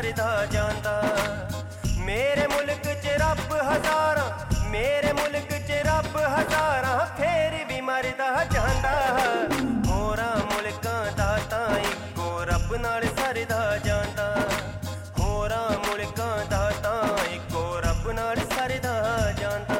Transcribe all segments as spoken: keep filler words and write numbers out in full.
सरदा जांदा। मेरे मुल्क च रब हजारां, मेरे मुल्क च रब हजारां, फेर भी मरदा जांदा। होरां मुल्कां दा तां इक्को रब नाल सरदा जांदा। होरां मुल्कां दा तां इक्को रब नाल सरदा जांदा।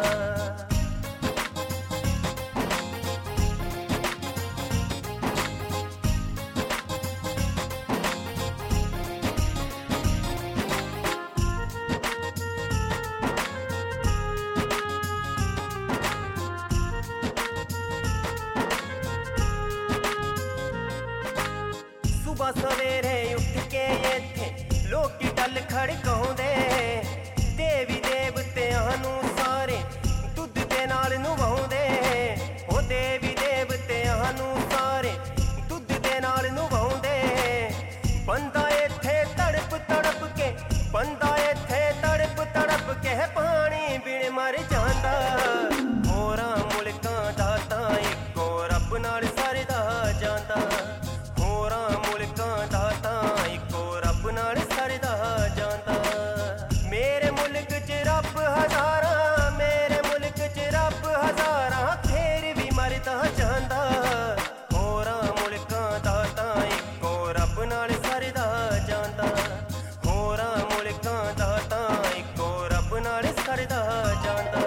सुबह सवेरे उठ के इत्थे लोकी डल खड़काउंदे, देवी देवतियां नूं सारे दुध दे नाल नवाउंदे। ओ देवी देवतियां नूं सारे दुध दे नाल नवाउंदे। बंदा इत्थे तड़प तड़प के, बंदा इत्थे तड़प तड़प के पानी बिन मर जांदा। होरां मुल्कां दा तां इक्को रब नाल सरदा जांदा। होरां मुल्कां दा तां इक्को रब नाल सरदा जांदा। मेरे मुल्क च रब हजारां, मेरे मुल्क च रब हजारां, फेर भी मरदा जांदा। होरां मुल्कां दा तां इक्को रब नाल सरदा जांदा। होरां मुल्कां दा तां इक्को रब नाल सरदा जांदा।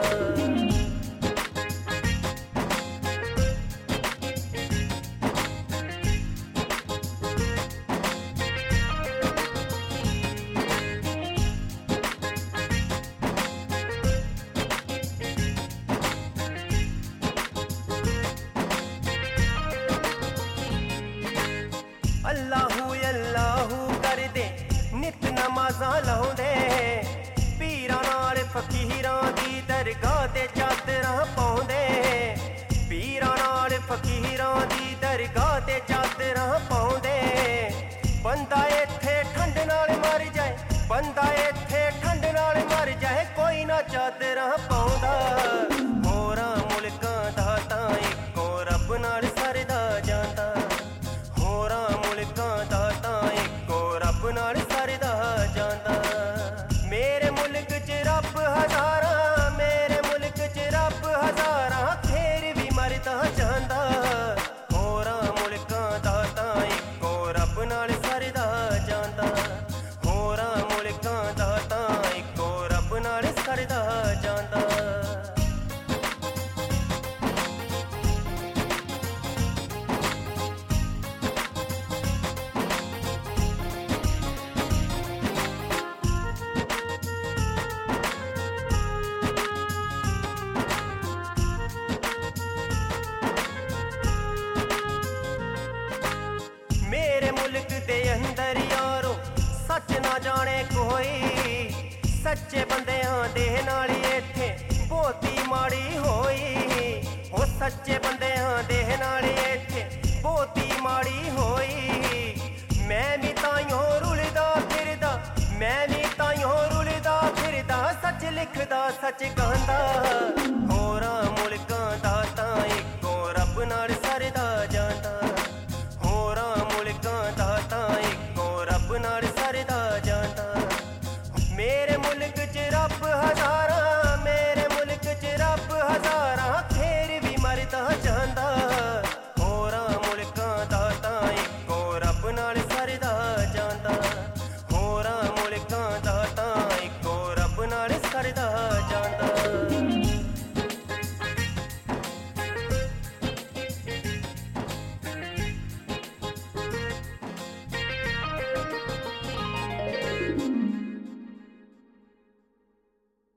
अल्लाहू अल्लाहू करदे नित नमाज़ां लाउंदे। पीरां नाल फकीरां दी दरगाह ते चादरां पाउंदे। पीरां नाल फकीरां दी दरगाह ते चादरां पाउंदे। बंदा इत्थे ठंड नाल मर जाए, बंदा इत्थे ठंड नाल मर जाए, कोई ना चादरां पाउंदा। होरां मुल्कां दा तां इक्को रब नाल सरदा जांदा। होरां मुल्कां दा तां इक्को रब नाल सरदा जांदा। मेरे मुल्क च रब हजारां, मेरे मुल्क च रब हजारां, फेर भी मरदा जांदा। होरां मुल्कां दा तां इक्को रब नाल सरदा जांदा। होरां मुल्कां दा तां इक्को रब नाल सरदा जांदा। मेरे मुल्क दे अंदर यारो सच ना जाने कोई, सच्चे बंदियां दे नाल इत्थे बहुती माड़ी होई। ओ सच्चे बंदियां दे नाल इत्थे बहुती माड़ी होई। मैं भी ताइयों रुलदा फिरदा, मैं भी ताइयों रुलदा फिरदा, सच लिखदा सच गांदा।